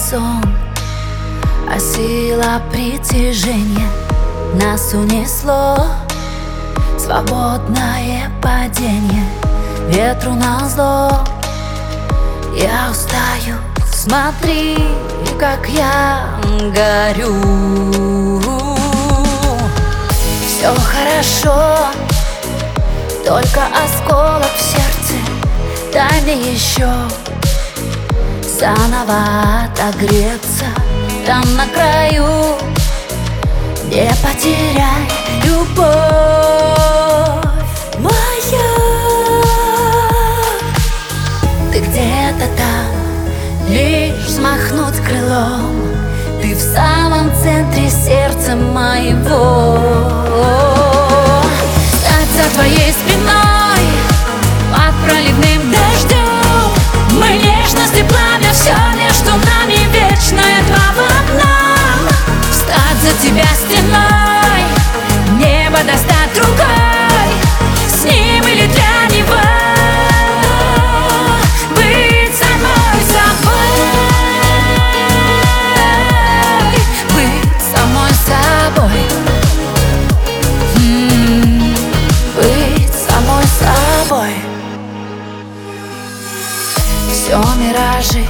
сон, а сила притяжения нас унесло. Свободное падение ветру назло. Я устаю, смотри, как я горю. Все хорошо, только осколок в сердце. Дай мне еще заново отогреться. Там на краю не потеряй любовь моя. Ты где-то там, лишь взмахнуть крылом. Ты в самом центре сердца моего. Стать за твоей спиной под проливным дождем. Мы нежность и пламя, все между нами вечное два в одном. Встать за тебя стеной, небо достать рукой, с ним или для него. Быть самой собой, быть самой собой, быть самой собой. Все миражи,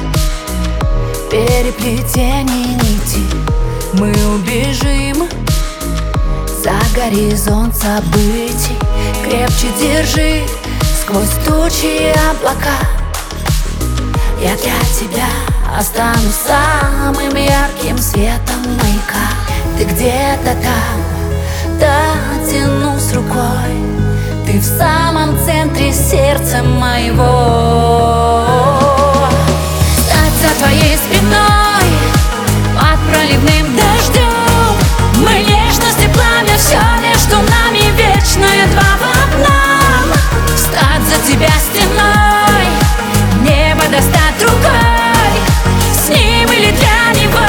переплетение нитей. Мы убежим за горизонт событий. Крепче держи сквозь тучи и облака. Я для тебя останусь самым ярким светом маяка. Ты где-то там, дотянусь рукой. Ты в самом центре сердца моего. Стать за твоей спиной под проливным дождем. Мы нежность и пламя, все между нами вечное два в одном. Встать за тебя стеной, небо достать рукой, с ним или для него.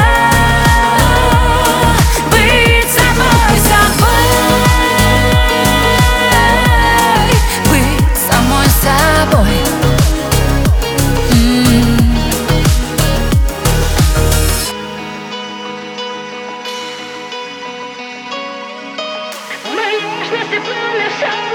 Быть самой собой, быть самой собой. Мы нежность и пламя, все